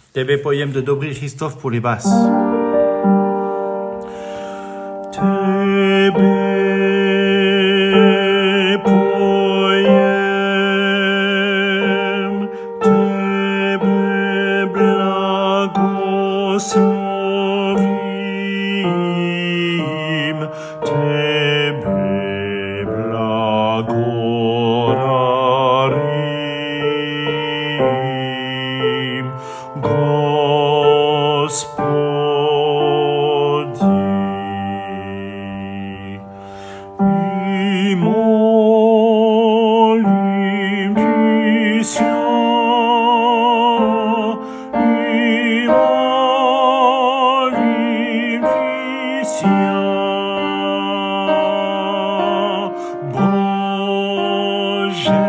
Tebe poème de Dobry Christophe pour les basses. Tebe pojem, tebe blagoslovím, tebe blagodarím, Господи. И молим Тися, и молим Тися, Боже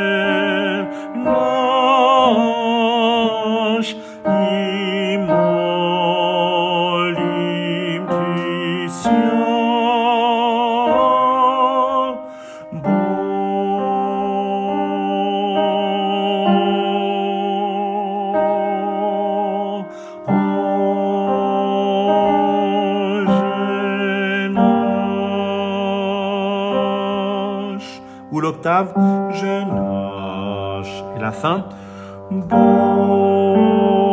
наш, и молим Тися, Ou l'octave, je nage. Et la fin, Боже